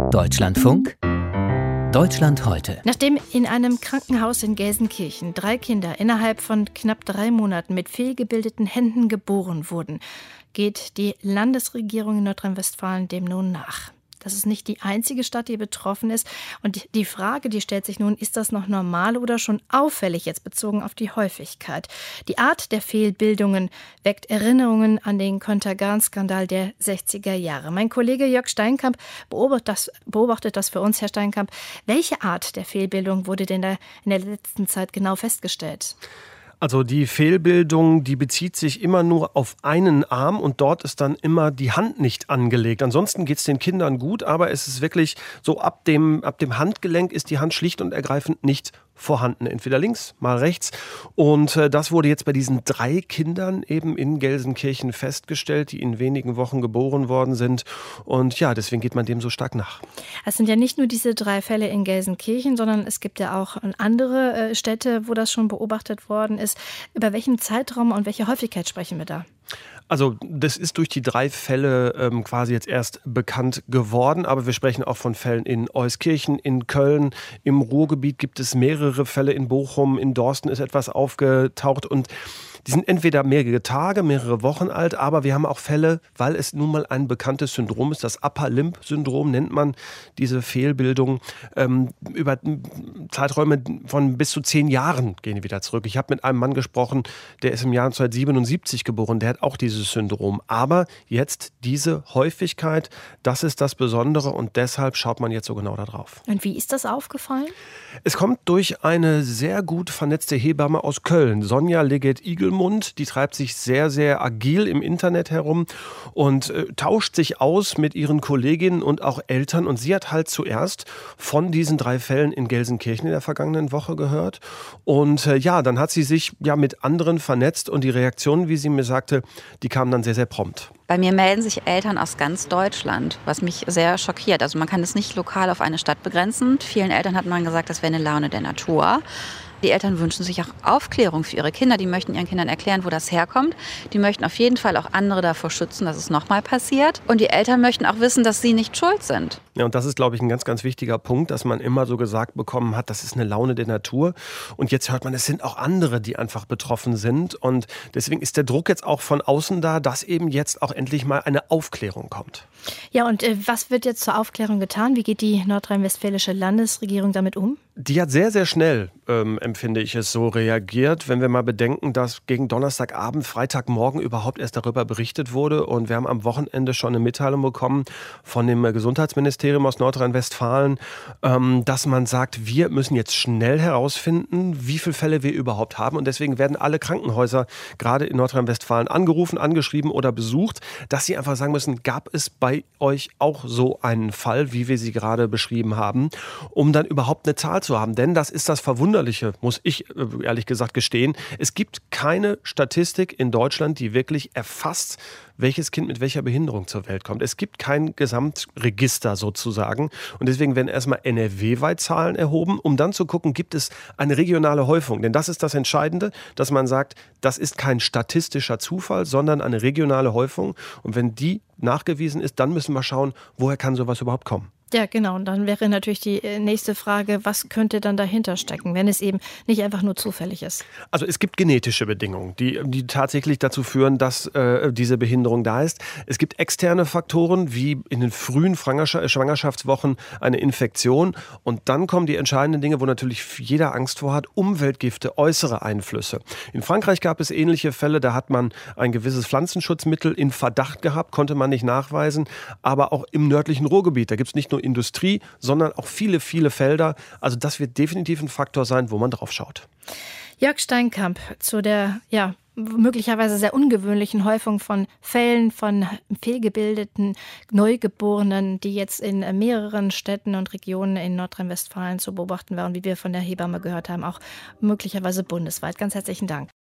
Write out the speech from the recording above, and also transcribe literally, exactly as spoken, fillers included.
Deutschlandfunk Deutschland heute. Nachdem in einem Krankenhaus in Gelsenkirchen drei Kinder innerhalb von knapp drei Monaten mit fehlgebildeten Händen geboren wurden, geht die Landesregierung in Nordrhein-Westfalen dem nun nach. Das ist nicht die einzige Stadt, die betroffen ist. Und die Frage, die stellt sich nun, ist das noch normal oder schon auffällig, jetzt bezogen auf die Häufigkeit? Die Art der Fehlbildungen weckt Erinnerungen an den Contergan-Skandal der sechziger Jahre. Mein Kollege Jörg Steinkamp beobachtet das, beobachtet das für uns. Herr Steinkamp, welche Art der Fehlbildung wurde denn da in der letzten Zeit genau festgestellt? Also die Fehlbildung, die bezieht sich immer nur auf einen Arm und dort ist dann immer die Hand nicht angelegt. Ansonsten geht es den Kindern gut, aber es ist wirklich so, ab dem, ab dem Handgelenk ist die Hand schlicht und ergreifend nicht vorhanden. Entweder links, mal rechts. Und äh, das wurde jetzt bei diesen drei Kindern eben in Gelsenkirchen festgestellt, die in wenigen Wochen geboren worden sind. Und ja, deswegen geht man dem so stark nach. Es sind ja nicht nur diese drei Fälle in Gelsenkirchen, sondern es gibt ja auch andere äh, Städte, wo das schon beobachtet worden ist. Über welchen Zeitraum und welche Häufigkeit sprechen wir da? Also das ist durch die drei Fälle ähm, quasi jetzt erst bekannt geworden, aber wir sprechen auch von Fällen in Euskirchen, in Köln, im Ruhrgebiet gibt es mehrere Fälle, in Bochum, in Dorsten ist etwas aufgetaucht und die sind entweder mehrere Tage, mehrere Wochen alt, aber wir haben auch Fälle, weil es nun mal ein bekanntes Syndrom ist, das Upper Limb Syndrom nennt man diese Fehlbildung, ähm, über Zeiträume von bis zu zehn Jahren gehen die wieder zurück. Ich habe mit einem Mann gesprochen, der ist im Jahr neunzehnhundertsiebenundsiebzig geboren, der hat auch dieses Syndrom, aber jetzt diese Häufigkeit, das ist das Besondere und deshalb schaut man jetzt so genau da drauf. Und wie ist das aufgefallen? Es kommt durch eine sehr gut vernetzte Hebamme aus Köln, Sonja Leggett-Igelmund. Die treibt sich sehr, sehr agil im Internet herum und äh, tauscht sich aus mit ihren Kolleginnen und auch Eltern. Und sie hat halt zuerst von diesen drei Fällen in Gelsenkirchen in der vergangenen Woche gehört. Und äh, ja, dann hat sie sich ja mit anderen vernetzt und die Reaktionen, wie sie mir sagte, die kamen dann sehr, sehr prompt. Bei mir melden sich Eltern aus ganz Deutschland, was mich sehr schockiert. Also man kann es nicht lokal auf eine Stadt begrenzen. Vielen Eltern hat man gesagt, das wäre eine Laune der Natur. Die Eltern wünschen sich auch Aufklärung für ihre Kinder. Die möchten ihren Kindern erklären, wo das herkommt. Die möchten auf jeden Fall auch andere davor schützen, dass es nochmal passiert. Und die Eltern möchten auch wissen, dass sie nicht schuld sind. Ja, und das ist, glaube ich, ein ganz, ganz wichtiger Punkt, dass man immer so gesagt bekommen hat, das ist eine Laune der Natur. Und jetzt hört man, es sind auch andere, die einfach betroffen sind. Und deswegen ist der Druck jetzt auch von außen da, dass eben jetzt auch endlich mal eine Aufklärung kommt. Ja, und äh, was wird jetzt zur Aufklärung getan? Wie geht die nordrhein-westfälische Landesregierung damit um? Die hat sehr, sehr schnell, ähm, empfinde ich es so, reagiert. Wenn wir mal bedenken, dass gegen Donnerstagabend, Freitagmorgen überhaupt erst darüber berichtet wurde. Und wir haben am Wochenende schon eine Mitteilung bekommen von dem Gesundheitsministerium aus Nordrhein-Westfalen, ähm, dass man sagt, wir müssen jetzt schnell herausfinden, wie viele Fälle wir überhaupt haben. Und deswegen werden alle Krankenhäuser gerade in Nordrhein-Westfalen angerufen, angeschrieben oder besucht, dass sie einfach sagen müssen, gab es bei euch auch so einen Fall, wie wir sie gerade beschrieben haben, um dann überhaupt eine Zahl zu haben. Denn das ist das Verwunderliche, muss ich ehrlich gesagt gestehen. Es gibt keine Statistik in Deutschland, die wirklich erfasst, welches Kind mit welcher Behinderung zur Welt kommt. Es gibt kein Gesamtregister sozusagen. Und deswegen werden erstmal N R W-weit Zahlen erhoben, um dann zu gucken, gibt es eine regionale Häufung. Denn das ist das Entscheidende, dass man sagt, das ist kein statistischer Zufall, sondern eine regionale Häufung. Und wenn die nachgewiesen ist, dann müssen wir schauen, woher kann sowas überhaupt kommen. Ja, genau. Und dann wäre natürlich die nächste Frage, was könnte dann dahinter stecken, wenn es eben nicht einfach nur zufällig ist? Also es gibt genetische Bedingungen, die, die tatsächlich dazu führen, dass äh, diese Behinderung da ist. Es gibt externe Faktoren, wie in den frühen Schwangerschaftswochen eine Infektion. Und dann kommen die entscheidenden Dinge, wo natürlich jeder Angst vor hat, Umweltgifte, äußere Einflüsse. In Frankreich gab es ähnliche Fälle, da hat man ein gewisses Pflanzenschutzmittel in Verdacht gehabt, konnte man nicht nachweisen. Aber auch im nördlichen Ruhrgebiet, da gibt es nicht nur Industrie, sondern auch viele, viele Felder. Also das wird definitiv ein Faktor sein, wo man drauf schaut. Jörg Steinkamp zu der ja möglicherweise sehr ungewöhnlichen Häufung von Fällen von fehlgebildeten Neugeborenen, die jetzt in mehreren Städten und Regionen in Nordrhein-Westfalen zu beobachten waren, wie wir von der Hebamme gehört haben, auch möglicherweise bundesweit. Ganz herzlichen Dank.